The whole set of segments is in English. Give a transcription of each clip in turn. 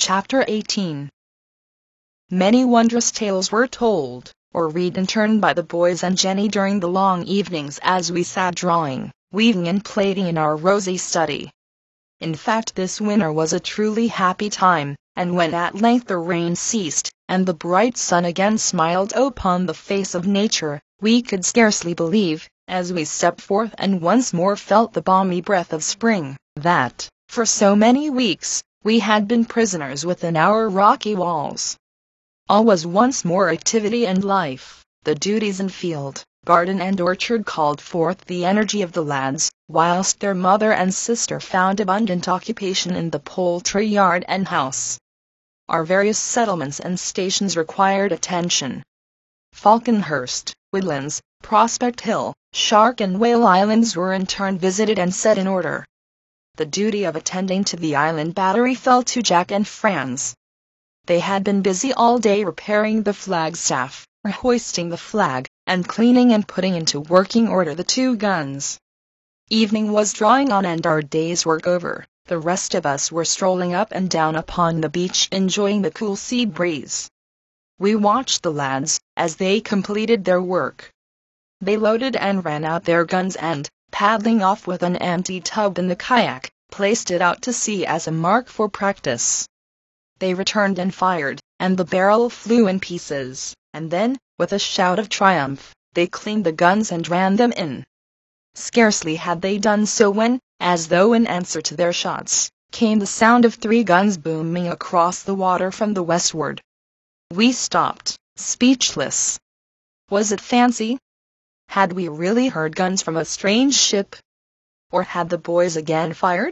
Chapter 18. Many wondrous tales were told, or read in turn by the boys and Jenny during the long evenings as we sat drawing, weaving and plaiting in our rosy study. In fact, this winter was a truly happy time, and when at length the rain ceased, and the bright sun again smiled upon the face of nature, we could scarcely believe, as we stepped forth and once more felt the balmy breath of spring, that, for so many weeks, we had been prisoners within our rocky walls. All was once more activity and life. The duties in field, garden and orchard called forth the energy of the lads, whilst their mother and sister found abundant occupation in the poultry yard and house. Our various settlements and stations required attention. Falconhurst, Woodlands, Prospect Hill, Shark and Whale Islands were in turn visited and set in order. The duty of attending to the island battery fell to Jack and Franz. They had been busy all day repairing the flagstaff, hoisting the flag, and cleaning and putting into working order the 2 guns. Evening was drawing on and our day's work over. The rest of us were strolling up and down upon the beach enjoying the cool sea breeze. We watched the lads as they completed their work. They loaded and ran out their guns and, paddling off with an empty tub in the kayak, placed it out to sea as a mark for practice. They returned and fired, and the barrel flew in pieces, and then, with a shout of triumph, they cleaned the guns and ran them in. Scarcely had they done so when, as though in answer to their shots, came the sound of 3 guns booming across the water from the westward. We stopped, speechless. Was it fancy? Had we really heard guns from a strange ship? Or had the boys again fired?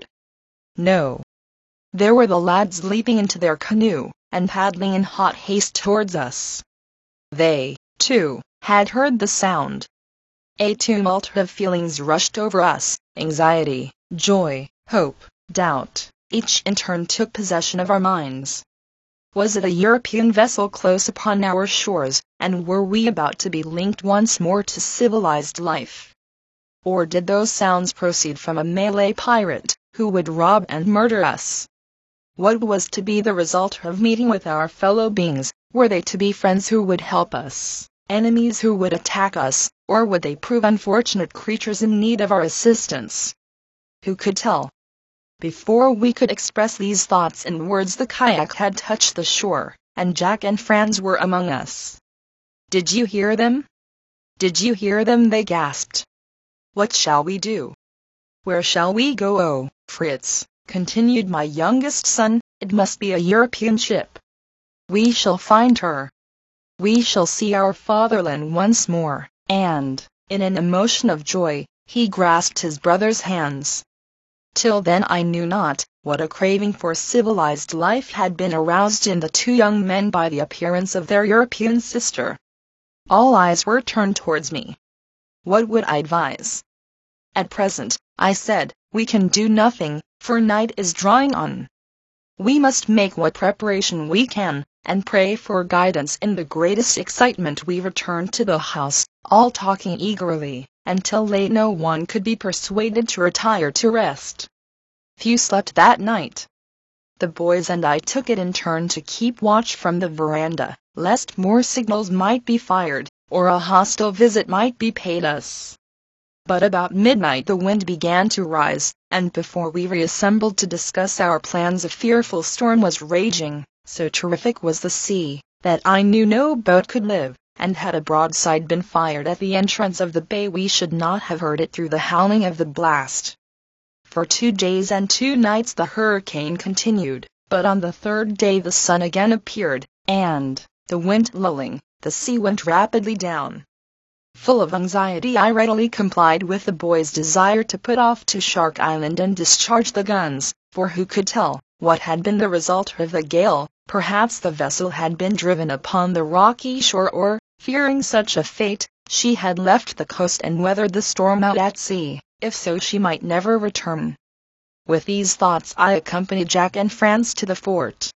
No. There were the lads leaping into their canoe, and paddling in hot haste towards us. They, too, had heard the sound. A tumult of feelings rushed over us, anxiety, joy, hope, doubt, each in turn took possession of our minds. Was it a European vessel close upon our shores, and were we about to be linked once more to civilized life? Or did those sounds proceed from a Malay pirate, who would rob and murder us? What was to be the result of meeting with our fellow beings? Were they to be friends who would help us, enemies who would attack us, or would they prove unfortunate creatures in need of our assistance? Who could tell? Before we could express these thoughts in words, the kayak had touched the shore, and Jack and Franz were among us. "Did you hear them? Did you hear them?" they gasped. "What shall we do? Where shall we go?" "Oh, Fritz," continued my youngest son, "it must be a European ship. We shall find her. We shall see our fatherland once more," and, in an emotion of joy, he grasped his brother's hands. Till then I knew not what a craving for civilized life had been aroused in the 2 young men by the appearance of their European sister. All eyes were turned towards me. What would I advise? "At present," I said, "we can do nothing, for night is drawing on. We must make what preparation we can, and pray for guidance." In the greatest excitement we returned to the house, all talking eagerly, until late no one could be persuaded to retire to rest. Few slept that night. The boys and I took it in turn to keep watch from the veranda, lest more signals might be fired, or a hostile visit might be paid us. But about midnight the wind began to rise, and before we reassembled to discuss our plans a fearful storm was raging. So terrific was the sea, that I knew no boat could live, and had a broadside been fired at the entrance of the bay we should not have heard it through the howling of the blast. For 2 days and 2 nights the hurricane continued, but on the 3rd day the sun again appeared, and, the wind lulling, the sea went rapidly down. Full of anxiety I readily complied with the boys' desire to put off to Shark Island and discharge the guns, for who could tell what had been the result of the gale? Perhaps the vessel had been driven upon the rocky shore, or, fearing such a fate, she had left the coast and weathered the storm out at sea. If so, she might never return. With these thoughts I accompanied Jack and Franz to the fort.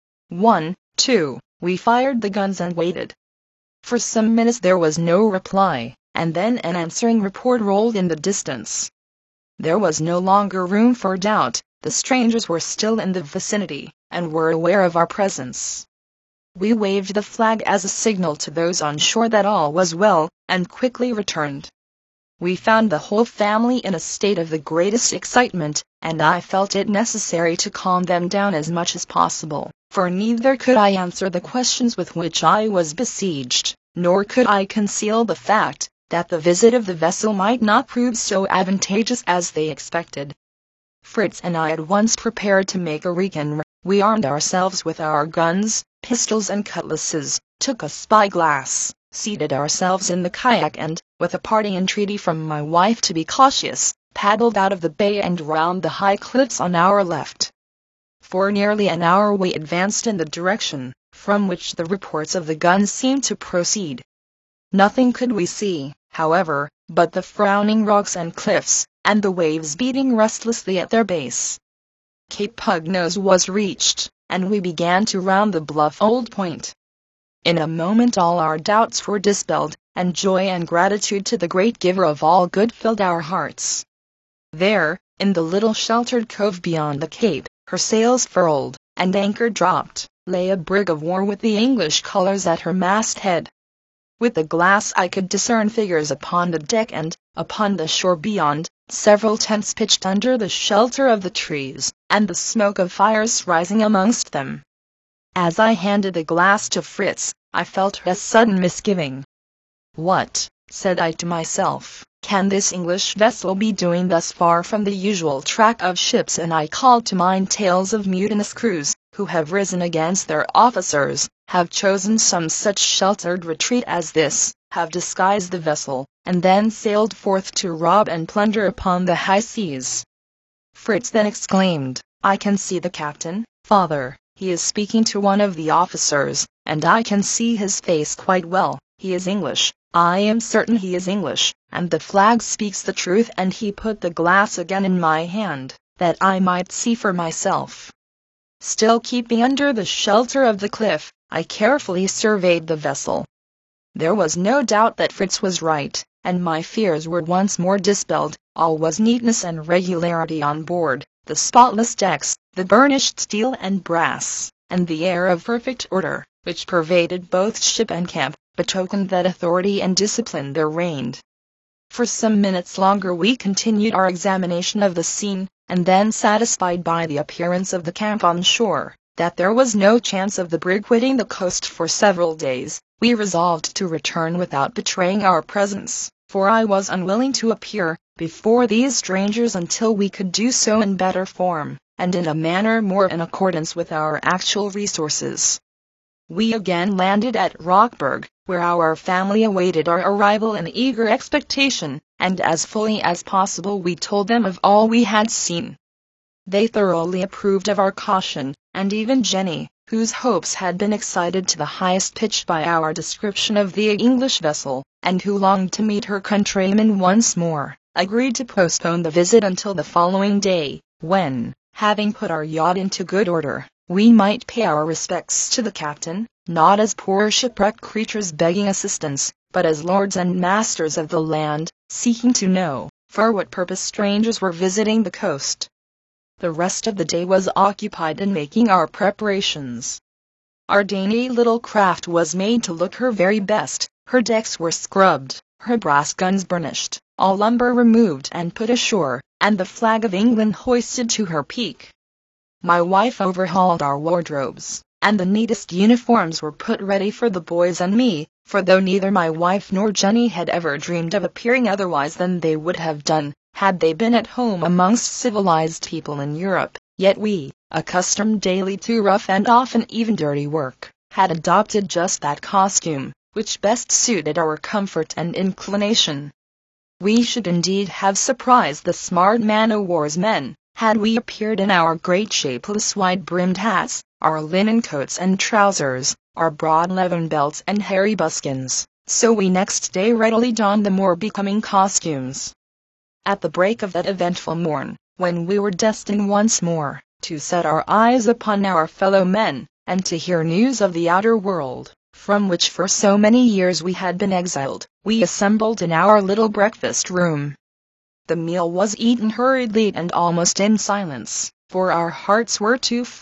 1, 2, we fired the guns and waited. For some minutes there was no reply, and then an answering report rolled in the distance. There was no longer room for doubt. The strangers were still in the vicinity, and were aware of our presence. We waved the flag as a signal to those on shore that all was well, and quickly returned. We found the whole family in a state of the greatest excitement, and I felt it necessary to calm them down as much as possible, for neither could I answer the questions with which I was besieged, nor could I conceal the fact that the visit of the vessel might not prove so advantageous as they expected. Fritz and I at once prepared to make a recon. We armed ourselves with our guns, pistols and cutlasses, took a spyglass, seated ourselves in the kayak and, with a parting entreaty from my wife to be cautious, paddled out of the bay and round the high cliffs on our left. For nearly an hour we advanced in the direction from which the reports of the guns seemed to proceed. Nothing could we see, however, but the frowning rocks and cliffs, and the waves beating restlessly at their base. Cape Pugnose was reached, and we began to round the bluff old point. In a moment all our doubts were dispelled, and joy and gratitude to the great giver of all good filled our hearts. There, in the little sheltered cove beyond the cape, her sails furled, and anchor dropped, lay a brig of war with the English colors at her masthead. With the glass I could discern figures upon the deck and, upon the shore beyond, several tents pitched under the shelter of the trees, and the smoke of fires rising amongst them. As I handed the glass to Fritz, I felt a sudden misgiving. "What," said I to myself, "can this English vessel be doing thus far from the usual track of ships?" And I called to mind tales of mutinous crews, who have risen against their officers, have chosen some such sheltered retreat as this, have disguised the vessel, and then sailed forth to rob and plunder upon the high seas. Fritz then exclaimed, "I can see the captain, father. He is speaking to one of the officers, and I can see his face quite well. He is English, I am certain he is English, and the flag speaks the truth." And he put the glass again in my hand, that I might see for myself. Still keeping under the shelter of the cliff, I carefully surveyed the vessel. There was no doubt that Fritz was right, and my fears were once more dispelled. All was neatness and regularity on board, the spotless decks, the burnished steel and brass, and the air of perfect order, which pervaded both ship and camp, betokened that authority and discipline there reigned. For some minutes longer we continued our examination of the scene, and then, satisfied by the appearance of the camp on shore, that there was no chance of the brig quitting the coast for several days, we resolved to return without betraying our presence, for I was unwilling to appear before these strangers until we could do so in better form, and in a manner more in accordance with our actual resources. We again landed at Rockburg, where our family awaited our arrival in eager expectation, and as fully as possible we told them of all we had seen. They thoroughly approved of our caution, and even Jenny, whose hopes had been excited to the highest pitch by our description of the English vessel, and who longed to meet her countrymen once more, agreed to postpone the visit until the following day, when, having put our yacht into good order, we might pay our respects to the captain, not as poor shipwrecked creatures begging assistance, but as lords and masters of the land, seeking to know for what purpose strangers were visiting the coast. The rest of the day was occupied in making our preparations. Our dainty little craft was made to look her very best. Her decks were scrubbed, her brass guns burnished, all lumber removed and put ashore, and the flag of England hoisted to her peak. My wife overhauled our wardrobes, and the neatest uniforms were put ready for the boys and me, for though neither my wife nor Jenny had ever dreamed of appearing otherwise than they would have done, had they been at home amongst civilized people in Europe, yet we, accustomed daily to rough and often even dirty work, had adopted just that costume, which best suited our comfort and inclination. We should indeed have surprised the smart man-o'-war's men, had we appeared in our great shapeless wide-brimmed hats, our linen coats and trousers, our broad leathern belts and hairy buskins, so we next day readily donned the more becoming costumes. At the break of that eventful morn, when we were destined once more to set our eyes upon our fellow men, and to hear news of the outer world, from which for so many years we had been exiled, we assembled in our little breakfast room. The meal was eaten hurriedly and almost in silence, for our hearts were too full.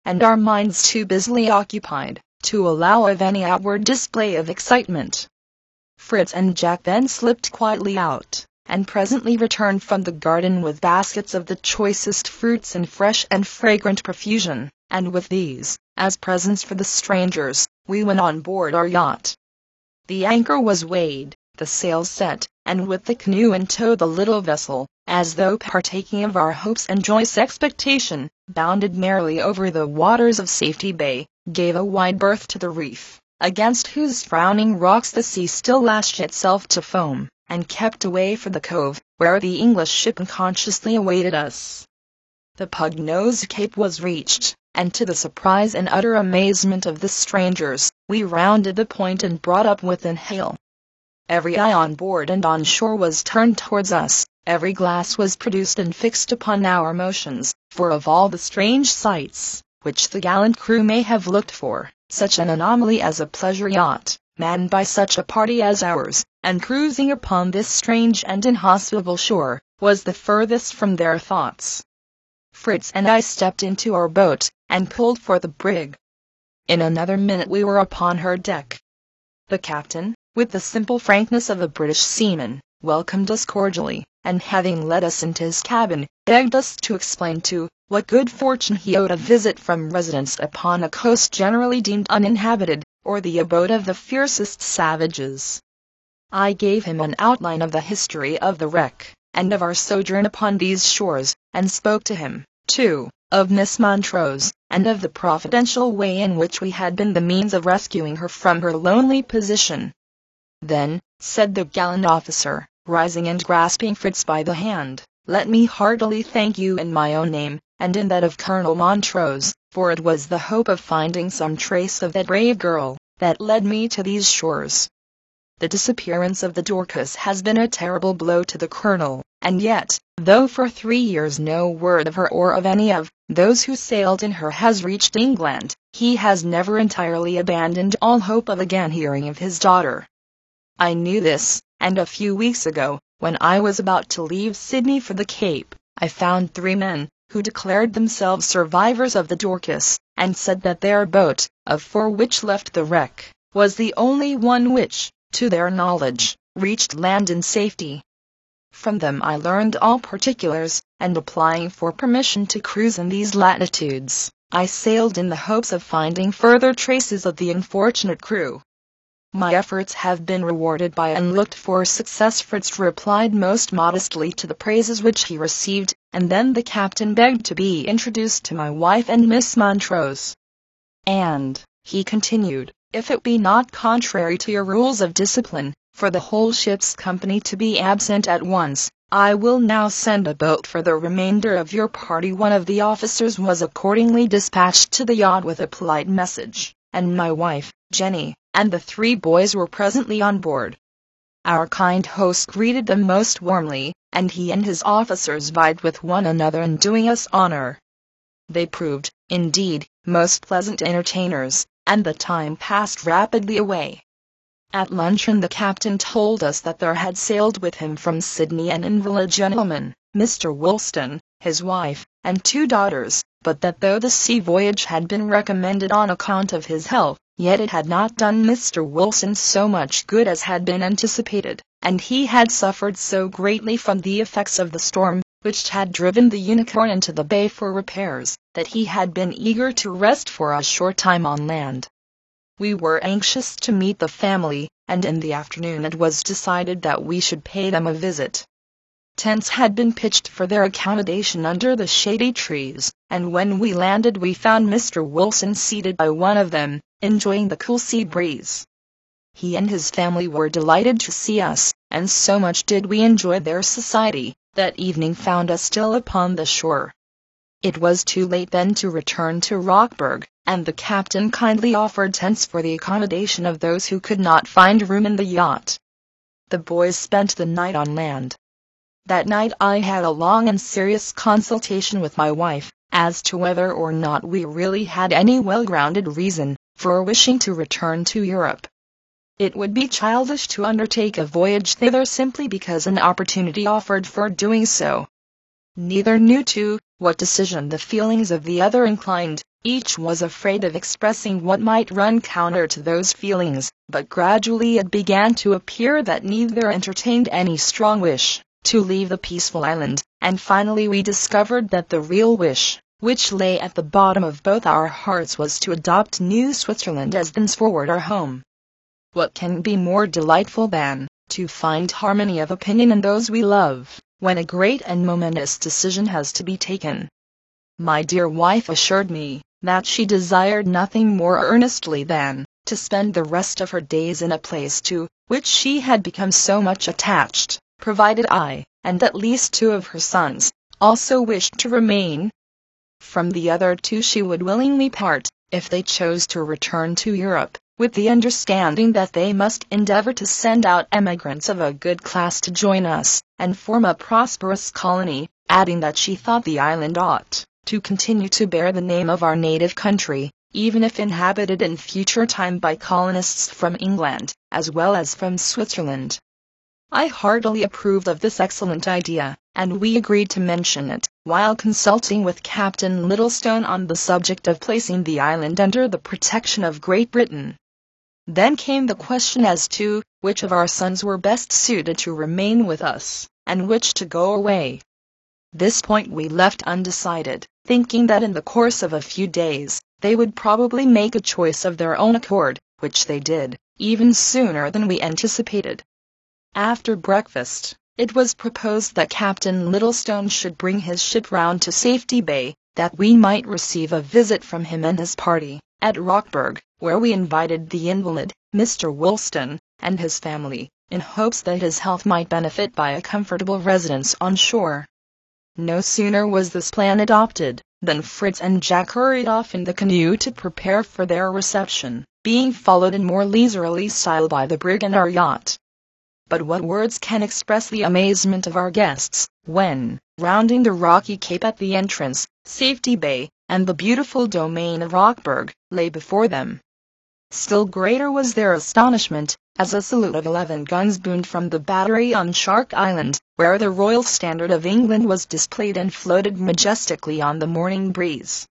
and our minds too busily occupied to allow of any outward display of excitement. Fritz and Jack then slipped quietly out, and presently returned from the garden with baskets of the choicest fruits in fresh and fragrant profusion, and with these, as presents for the strangers, we went on board our yacht. The anchor was weighed, the sails set, and with the canoe in tow the little vessel, as though partaking of our hopes and joyous expectation, bounded merrily over the waters of Safety Bay, gave a wide berth to the reef, against whose frowning rocks the sea still lashed itself to foam, and kept away for the cove, where the English ship unconsciously awaited us. The Pug-Nosed Cape was reached, and to the surprise and utter amazement of the strangers, we rounded the point and brought up within hail. Every eye on board and on shore was turned towards us, every glass was produced and fixed upon our motions, for of all the strange sights, which the gallant crew may have looked for, such an anomaly as a pleasure yacht, manned by such a party as ours, and cruising upon this strange and inhospitable shore, was the furthest from their thoughts. Fritz and I stepped into our boat, and pulled for the brig. In another minute we were upon her deck. The captain, with the simple frankness of a British seaman, welcomed us cordially, and having led us into his cabin, begged us to explain to what good fortune he owed a visit from residence upon a coast generally deemed uninhabited, or the abode of the fiercest savages. I gave him an outline of the history of the wreck, and of our sojourn upon these shores, and spoke to him, too, of Miss Montrose, and of the providential way in which we had been the means of rescuing her from her lonely position. Then, said the gallant officer, rising and grasping Fritz by the hand, let me heartily thank you in my own name, and in that of Colonel Montrose, for it was the hope of finding some trace of that brave girl, that led me to these shores. The disappearance of the Dorcas has been a terrible blow to the Colonel, and yet, though for 3 years no word of her or of any of those who sailed in her has reached England, he has never entirely abandoned all hope of again hearing of his daughter. I knew this, and a few weeks ago, when I was about to leave Sydney for the Cape, I found 3 men, who declared themselves survivors of the Dorcas, and said that their boat, of 4 which left the wreck, was the only one which, to their knowledge, reached land in safety. From them I learned all particulars, and applying for permission to cruise in these latitudes, I sailed in the hopes of finding further traces of the unfortunate crew. My efforts have been rewarded by unlooked-for success. Fritz replied most modestly to the praises which he received, and then the captain begged to be introduced to my wife and Miss Montrose. And, he continued, if it be not contrary to your rules of discipline, for the whole ship's company to be absent at once, I will now send a boat for the remainder of your party. One of the officers was accordingly dispatched to the yacht with a polite message, and my wife, Jenny, and the 3 boys were presently on board. Our kind host greeted them most warmly, and he and his officers vied with one another in doing us honor. They proved, indeed, most pleasant entertainers, and the time passed rapidly away. At luncheon the captain told us that there had sailed with him from Sydney an invalid gentleman, Mr. Woolston, his wife, and 2 daughters, but that though the sea voyage had been recommended on account of his health, yet it had not done Mr. Woolston so much good as had been anticipated, and he had suffered so greatly from the effects of the storm, which had driven the Unicorn into the bay for repairs, that he had been eager to rest for a short time on land. We were anxious to meet the family, and in the afternoon it was decided that we should pay them a visit. Tents had been pitched for their accommodation under the shady trees, and when we landed we found Mr. Wilson seated by one of them, enjoying the cool sea breeze. He and his family were delighted to see us, and so much did we enjoy their society, that evening found us still upon the shore. It was too late then to return to Rockburg, and the captain kindly offered tents for the accommodation of those who could not find room in the yacht. The boys spent the night on land. That night I had a long and serious consultation with my wife, as to whether or not we really had any well-grounded reason for wishing to return to Europe. It would be childish to undertake a voyage thither simply because an opportunity offered for doing so. Neither knew to what decision the feelings of the other inclined, Each was afraid of expressing what might run counter to those feelings, but gradually it began to appear that neither entertained any strong wish to leave the peaceful island, and finally we discovered that the real wish, which lay at the bottom of both our hearts, was to adopt New Switzerland as thenceforward our home. What can be more delightful than to find harmony of opinion in those we love, when a great and momentous decision has to be taken? My dear wife assured me that she desired nothing more earnestly than to spend the rest of her days in a place to which she had become so much attached, provided I, and at least 2 of her sons, also wished to remain. From the other 2 she would willingly part, if they chose to return to Europe, with the understanding that they must endeavor to send out emigrants of a good class to join us, and form a prosperous colony, adding that she thought the island ought to continue to bear the name of our native country, even if inhabited in future time by colonists from England, as well as from Switzerland. I heartily approved of this excellent idea, and we agreed to mention it, while consulting with Captain Littlestone on the subject of placing the island under the protection of Great Britain. Then came the question as to which of our sons were best suited to remain with us, and which to go away. This point we left undecided, thinking that in the course of a few days, they would probably make a choice of their own accord, which they did, even sooner than we anticipated. After breakfast, it was proposed that Captain Littlestone should bring his ship round to Safety Bay, that we might receive a visit from him and his party, at Rockburg, where we invited the invalid, Mr. Woolston, and his family, in hopes that his health might benefit by a comfortable residence on shore. No sooner was this plan adopted, than Fritz and Jack hurried off in the canoe to prepare for their reception, being followed in more leisurely style by the brig and our yacht. But what words can express the amazement of our guests, when, rounding the rocky cape at the entrance, Safety Bay, and the beautiful domain of Rockburg, lay before them. Still greater was their astonishment, as a salute of 11 guns boomed from the battery on Shark Island, where the Royal Standard of England was displayed and floated majestically on the morning breeze.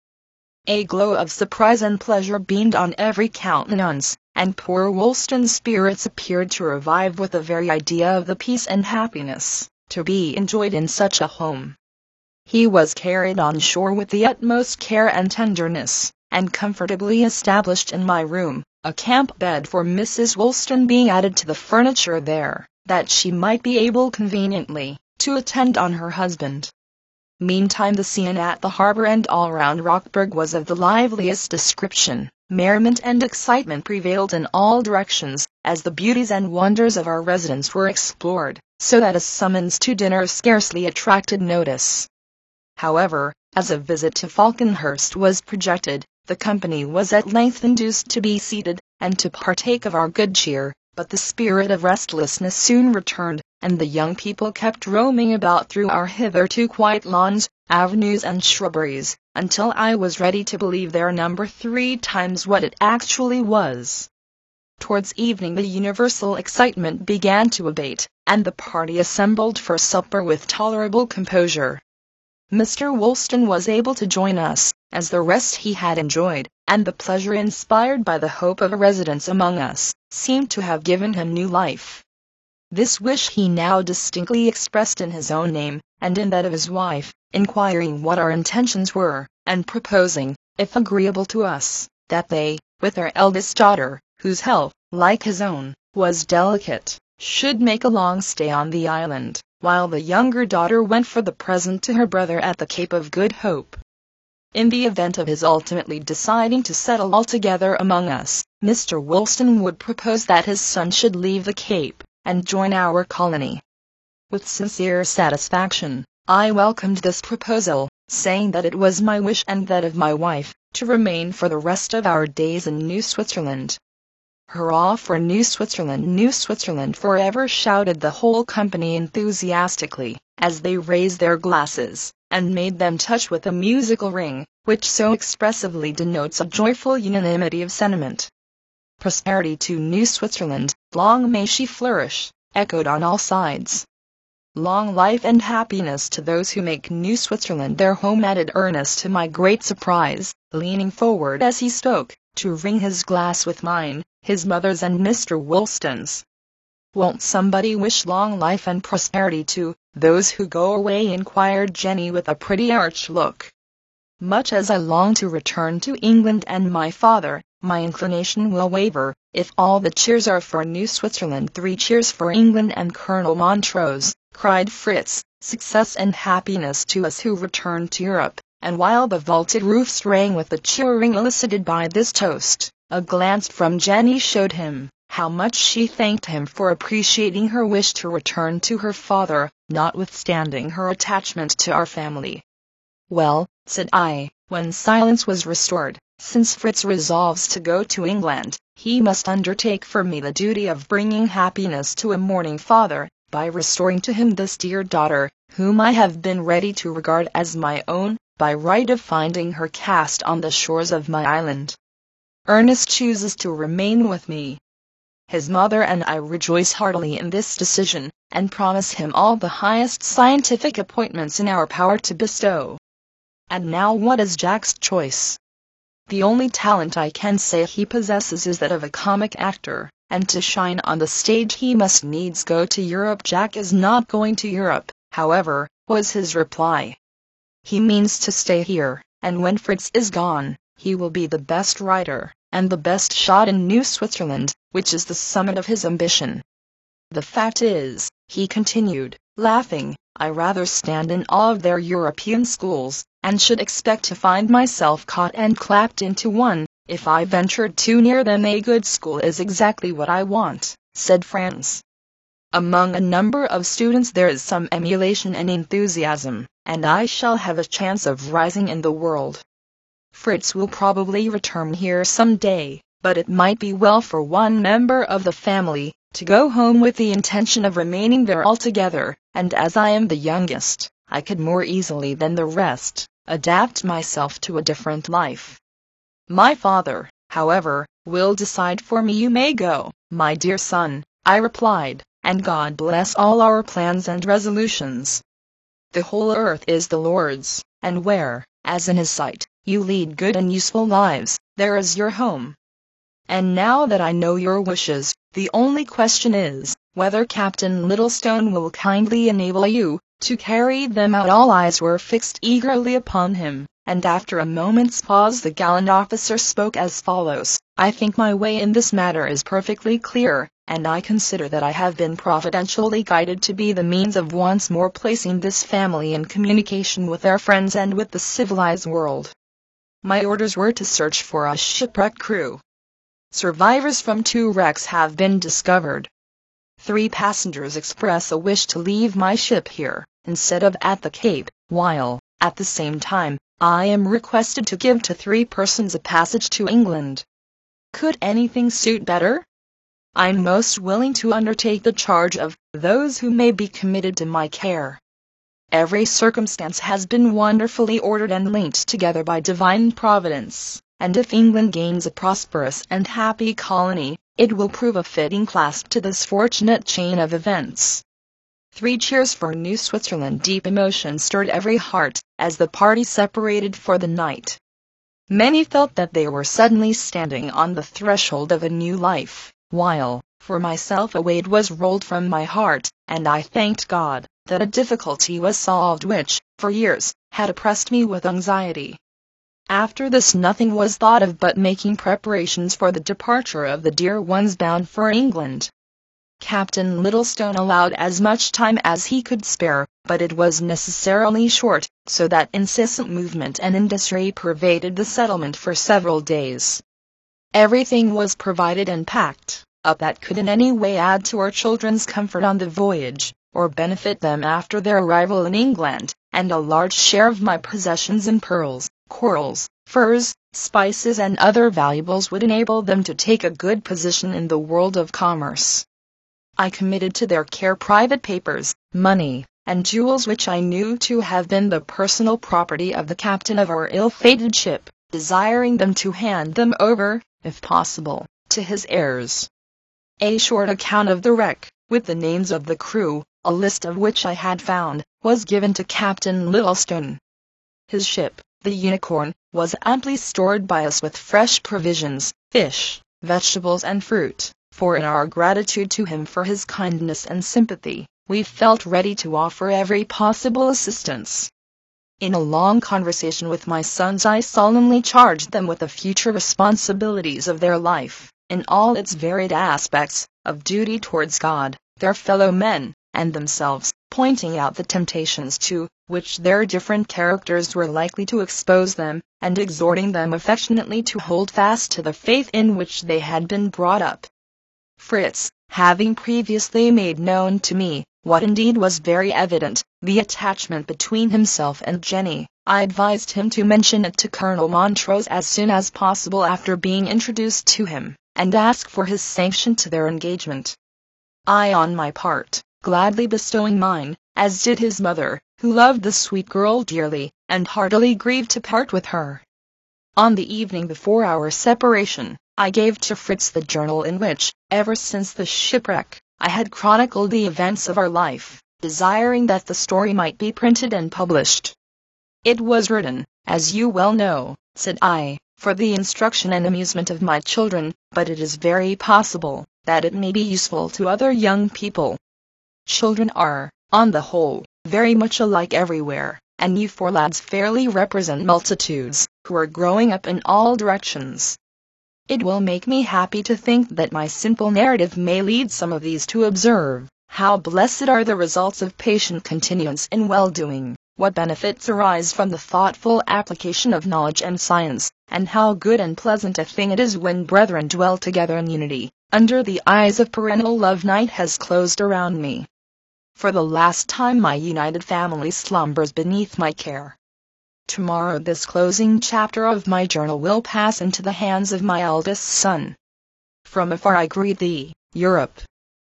A glow of surprise and pleasure beamed on every countenance, and poor Woolston's spirits appeared to revive with the very idea of the peace and happiness to be enjoyed in such a home. He was carried on shore with the utmost care and tenderness, and comfortably established in my room, a camp bed for Mrs. Woolston being added to the furniture there, that she might be able conveniently to attend on her husband. Meantime the scene at the harbor and all round Rockburg was of the liveliest description. Merriment and excitement prevailed in all directions, as the beauties and wonders of our residence were explored, so that a summons to dinner scarcely attracted notice. However, as a visit to Falconhurst was projected, the company was at length induced to be seated, and to partake of our good cheer, but the spirit of restlessness soon returned, and the young people kept roaming about through our hitherto quiet lawns, avenues and shrubberies, until I was ready to believe their number 3 times what it actually was. Towards evening the universal excitement began to abate, and the party assembled for supper with tolerable composure. Mr. Woolston was able to join us, as the rest he had enjoyed, and the pleasure inspired by the hope of a residence among us seemed to have given him new life. This wish he now distinctly expressed in his own name, and in that of his wife, inquiring what our intentions were, and proposing, if agreeable to us, that they, with their eldest daughter, whose health, like his own, was delicate, should make a long stay on the island, while the younger daughter went for the present to her brother at the Cape of Good Hope. In the event of his ultimately deciding to settle altogether among us, Mr. Woolston would propose that his son should leave the Cape, and join our colony. With sincere satisfaction, I welcomed this proposal, saying that it was my wish and that of my wife, to remain for the rest of our days in New Switzerland. "Hurrah for New Switzerland forever!" shouted the whole company enthusiastically, as they raised their glasses, and made them touch with a musical ring, which so expressively denotes a joyful unanimity of sentiment. "Prosperity to New Switzerland, long may she flourish!" echoed on all sides. Long life and happiness to those who make New Switzerland their home, added Ernest, to my great surprise, leaning forward as he spoke, to ring his glass with mine, his mother's and Mr. Woolston's. "Won't somebody wish long life and prosperity to those who go away?" inquired Jenny with a pretty arch look. "Much as I long to return to England and my father, my inclination will waver, if all the cheers are for New Switzerland." "Three cheers for England and Colonel Montrose!" cried Fritz. "Success and happiness to us who return to Europe." And while the vaulted roofs rang with the cheering elicited by this toast, a glance from Jenny showed him how much she thanked him for appreciating her wish to return to her father, notwithstanding her attachment to our family. "Well," said I, when silence was restored, "since Fritz resolves to go to England, he must undertake for me the duty of bringing happiness to a mourning father, by restoring to him this dear daughter, whom I have been ready to regard as my own, by right of finding her cast on the shores of my island. Ernest chooses to remain with me. His mother and I rejoice heartily in this decision, and promise him all the highest scientific appointments in our power to bestow. And now, what is Jack's choice? The only talent I can say he possesses is that of a comic actor, and to shine on the stage he must needs go to Europe." "Jack is not going to Europe, however," was his reply. "He means to stay here, and when Fritz is gone, he will be the best writer, and the best shot in New Switzerland, which is the summit of his ambition. The fact is," he continued, laughing, "I rather stand in awe of their European schools, and should expect to find myself caught and clapped into one, if I ventured too near them." "A good school is exactly what I want," said Franz. "Among a number of students there is some emulation and enthusiasm, and I shall have a chance of rising in the world. Fritz will probably return here some day, but it might be well for one member of the family to go home with the intention of remaining there altogether, and as I am the youngest, I could more easily than the rest adapt myself to a different life. My father, however, will decide for me." "You may go, my dear son," I replied, "and God bless all our plans and resolutions. The whole earth is the Lord's, and where, as in His sight, you lead good and useful lives, there is your home. And now that I know your wishes, the only question is, whether Captain Littlestone will kindly enable you to carry them out." All eyes were fixed eagerly upon him, and after a moment's pause the gallant officer spoke as follows: "I think my way in this matter is perfectly clear, and I consider that I have been providentially guided to be the means of once more placing this family in communication with their friends and with the civilized world. My orders were to search for a shipwrecked crew. Survivors from 2 wrecks have been discovered. 3 passengers express a wish to leave my ship here, instead of at the Cape, while, at the same time, I am requested to give to 3 persons a passage to England. Could anything suit better? I'm most willing to undertake the charge of those who may be committed to my care. Every circumstance has been wonderfully ordered and linked together by divine providence, and if England gains a prosperous and happy colony, it will prove a fitting clasp to this fortunate chain of events." 3 cheers for New Switzerland. Deep emotion stirred every heart, as the party separated for the night. Many felt that they were suddenly standing on the threshold of a new life, while, for myself, a weight was rolled from my heart, and I thanked God that a difficulty was solved which, for years, had oppressed me with anxiety. After this nothing was thought of but making preparations for the departure of the dear ones bound for England. Captain Littlestone allowed as much time as he could spare, but it was necessarily short, so that incessant movement and industry pervaded the settlement for several days. Everything was provided and packed up that could in any way add to our children's comfort on the voyage, or benefit them after their arrival in England, and a large share of my possessions in pearls, corals, furs, spices and other valuables would enable them to take a good position in the world of commerce. I committed to their care private papers, money, and jewels which I knew to have been the personal property of the captain of our ill-fated ship, desiring them to hand them over, if possible, to his heirs. A short account of the wreck, with the names of the crew, a list of which I had found, was given to Captain Littlestone. His ship, the Unicorn, was amply stored by us with fresh provisions, fish, vegetables and fruit, for in our gratitude to him for his kindness and sympathy, we felt ready to offer every possible assistance. In a long conversation with my sons I solemnly charged them with the future responsibilities of their life, in all its varied aspects, of duty towards God, their fellow men, and themselves, pointing out the temptations to which their different characters were likely to expose them, and exhorting them affectionately to hold fast to the faith in which they had been brought up. Fritz, having previously made known to me, what indeed was very evident, the attachment between himself and Jenny, I advised him to mention it to Colonel Montrose as soon as possible after being introduced to him, and ask for his sanction to their engagement. I, on my part, gladly bestowing mine, as did his mother, who loved the sweet girl dearly, and heartily grieved to part with her. On the evening before our separation, I gave to Fritz the journal in which, ever since the shipwreck, I had chronicled the events of our life, desiring that the story might be printed and published. It was written, as you well know, said I, for the instruction and amusement of my children, but it is very possible that it may be useful to other young people. Children are, on the whole, very much alike everywhere, and you four lads fairly represent multitudes, who are growing up in all directions. It will make me happy to think that my simple narrative may lead some of these to observe, how blessed are the results of patient continuance in well-doing, what benefits arise from the thoughtful application of knowledge and science, and how good and pleasant a thing it is when brethren dwell together in unity, under the eyes of parental love. Night has closed around me. For the last time my united family slumbers beneath my care. Tomorrow this closing chapter of my journal will pass into the hands of my eldest son. From afar I greet thee, Europe.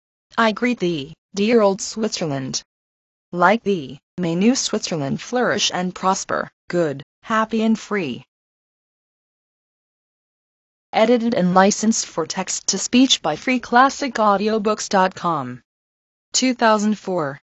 I greet thee, dear old Switzerland. Like thee, may New Switzerland flourish and prosper, good, happy and free. Edited and licensed for text-to-speech by freeclassicaudiobooks.com. 2004.